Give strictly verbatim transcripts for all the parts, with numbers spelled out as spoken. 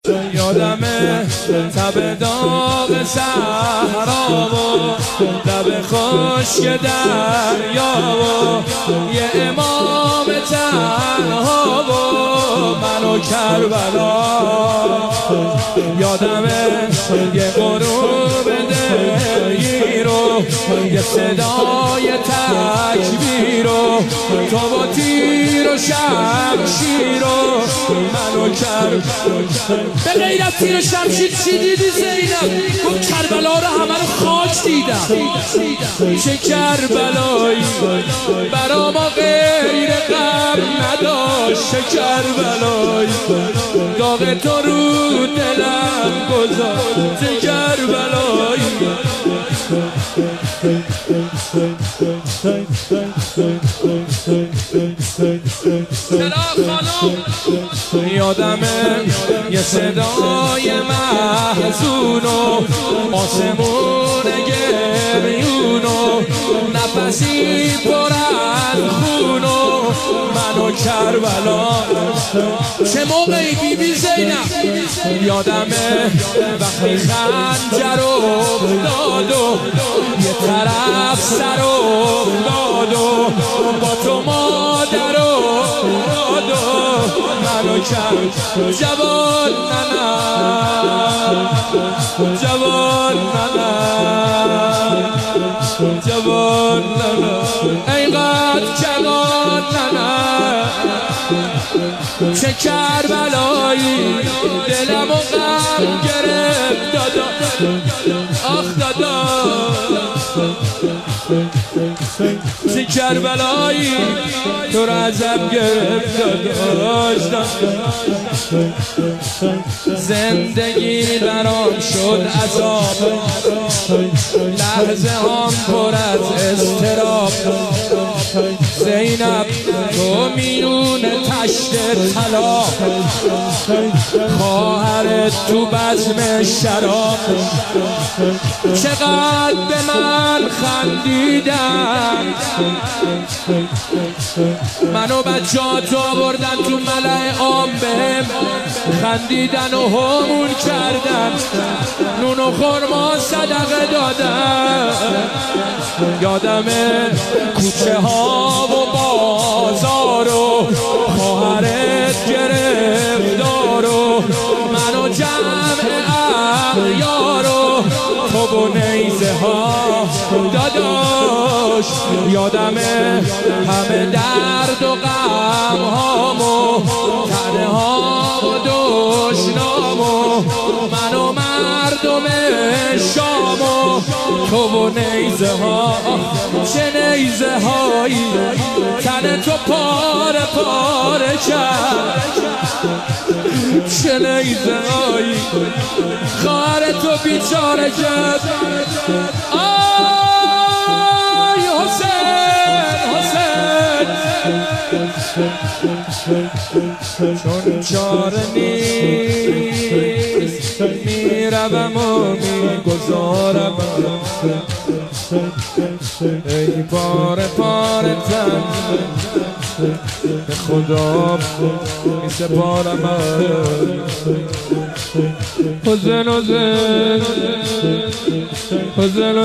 یادمه تب داغ صحرا و لب خشک دریا و یه امام تنها و من و کربلا. یادمه یه غروب دلگیر و یه صدای تکبیر و تو با تیر و شمشیر و من و کربلا. به غیر از تیر و شمشیر چی دیدی زینب؟ گفت کربلا رو همه رو خاک دیدم. چه کربلایی برا ما غیر غم نداشت. چه کربلایی داغ تو رو دلم گذاشت. چه کربلایی یادمه یه صدای محزون و آسمون گریون و نفسی پر از خون و من و کربلا. چه موقعی بی بی زینب؟ یادمه وقتی خنجر افتاد و یه طرف سر افتاد و با تو مادر افتاد و منو کرد جوان ننه جوان ننه جوان ننه اینقدر جوان ننه. چه کربلایی دلمو غم گرفت دادا آخ دادا. چه کربلایی تو رو ازم گرفت دادا. زندگی برام شد عذاب لحظه هم پر از اضطراب. زینب تو میرون تشت طلا خواهرت تو بزم شراب. چقدر به من خندیدن منو بچه‌هات آوردن تو ملأ عام بهم خندیدن و همون کردن نون و خرما صدقه دادن. یادمه کوچه ها و بازار و خواهرت گرفتار و من و جمع اغیار و تو و نیزه ها داداش. یادمه همه درد و غم هامو تنه ها و دشنامو من و مردم شامو تو و نیزه ها. چه نیزه هایی تن تو پاره پاره کرد. چه نیزه هایی خواهر تو بیچاره کرد. آی حسین حسین چون چاره نیست میروم و میگذارم ای پاره پاره تن به خدا می سپارم. حسین حسین حسین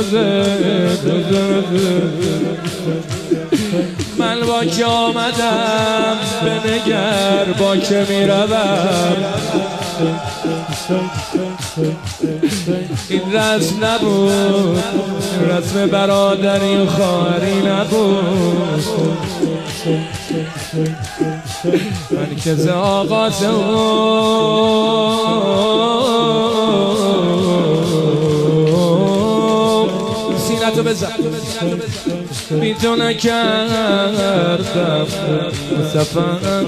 حسین من با که آمدم بنگر با که می روم. این رسم نبود این رسم برادری و خواهری نبود. من که ز آغاز سینتو بزن بی تو نکردم سفر.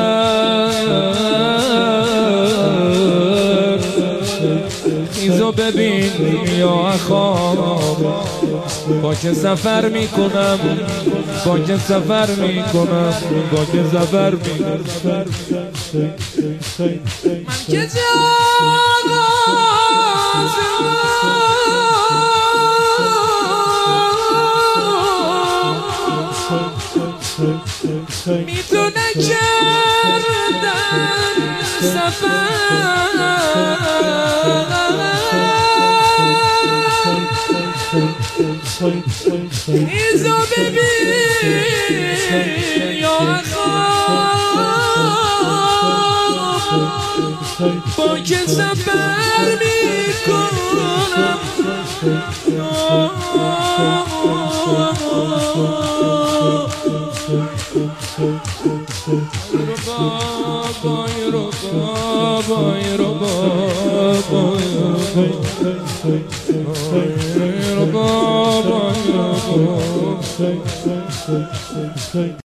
ایزو ببین یا اخوام با که سفر میکنم با که سفر میکنم با که سفر میکنم. من که میتونه کردن سفر ایزا ببین یا با که سفر میکنم بایرو بایرو بایرو بایرو